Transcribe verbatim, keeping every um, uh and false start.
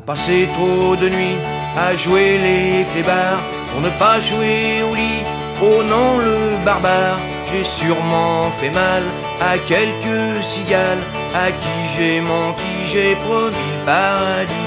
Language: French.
passer trop de nuits à jouer les clébards pour ne pas jouer au lit. Oh non, le barbare, j'ai sûrement fait mal à quelques cigales à qui j'ai menti, j'ai promis le paradis.